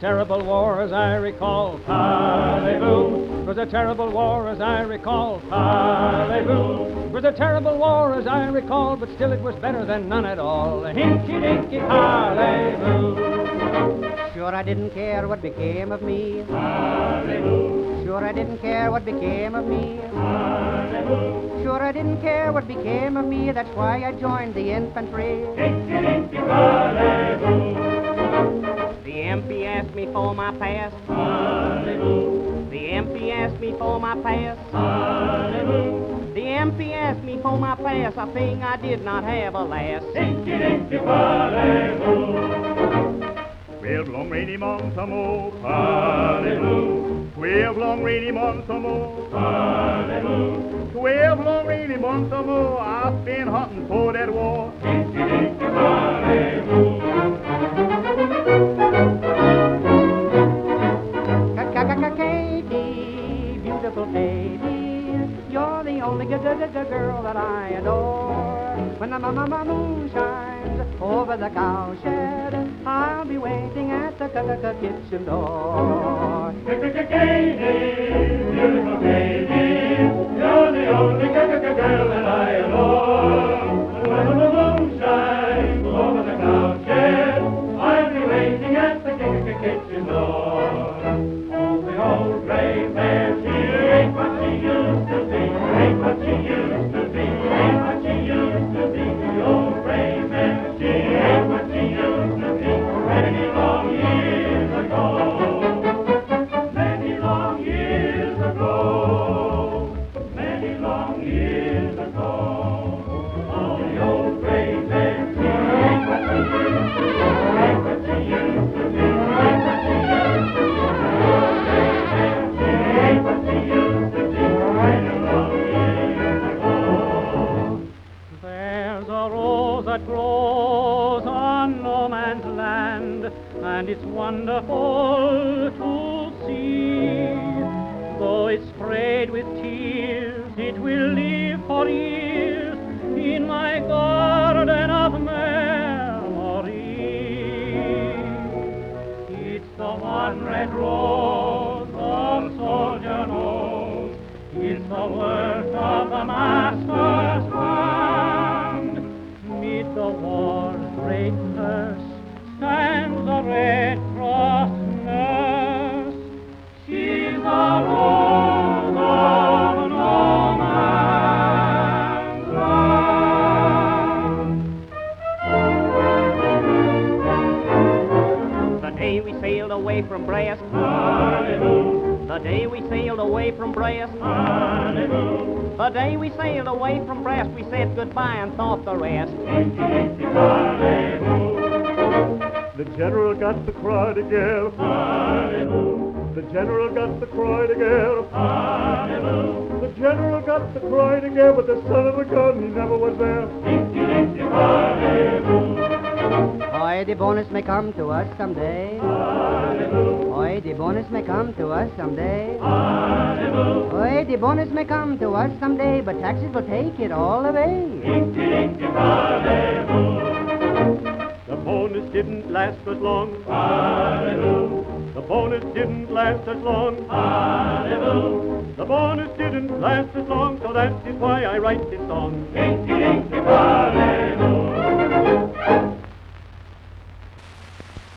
terrible war as I recall. Parlez-vous. 'Twas a terrible war as I recall. Parlez-vous. 'Twas a terrible war as I recall, but still it was better than none at all. Hinky-dinky, parlez-vous. Sure I didn't care what became of me. Parlez-vous. Sure I didn't care what became of me. Parlez-vous. Sure I didn't care what became of me. That's why I joined the infantry. Hinky-dinky, parlez-vous. The MP asked me for my pass. Parlez-vous. The MP asked me for my pass. Parlez-vous. The MP asked me for my pass, a thing I did not have, alas. Hinky-dinky, parlez-vous. 12 long rainy months or more. Parlez-vous. 12 long rainy months or more. Parlez-vous. 12 long rainy months or more. I've been hunting for that war. Hinky-dinky, parlez-vous. Katie, beautiful Katie, you're the only girl that I adore. When the moon shines over the cowshed, I'll be waiting at the kitchen door. Katie, beautiful Katie, you're the only girl that I adore. When the moon shines over the cowshed, I'll be waiting at the kitchen door. Oh, the old gray mare, she ain't what she used to be, ain't what she used to be, ain't what she used to be. The old gray mare, she ain't what she used to be, many long years ago. Many long years ago. Many long years ago. Oh, the old gray mare, she ain't what she used to be, ain't what she used to be, ain't what she used to be. The old gray mare, she ain't what she used to be, many long years ago. There's a rose that grows on no man's land, and it's wonderful to see. Though it's sprayed with tears, it will live for years in my garden of memory. It's the one red rose the soldier knows. It's the work of the master's hand. Mid the war's great curse stands the Red Cross nurse. She's the rose of no man's land. The day we sailed away from Brest, Parlez-vous. the day we sailed away from Brest, Parlez-vous. the day we sailed away from Brest, we said goodbye and thought the rest. Hinky-dinky, parlez-vous. The general got the cry together. Parlez-vous. The general got the cry together. Parlez-vous. The general got the cry together, but the son of a gun, he never was there. Hinky-dinky, parlez-vous. Boy, the bonus may come to us someday. Parlez-vous. Boy, the bonus may come to us someday. Parlez-vous. Boy, the bonus may come to us someday, but taxes will take it all away. Hinky-dinky, parlez-vous. The bonus didn't last as long. Parlez-vous. The bonus didn't last as long. Parlez-vous. The bonus didn't last as long, so that is why I write this song.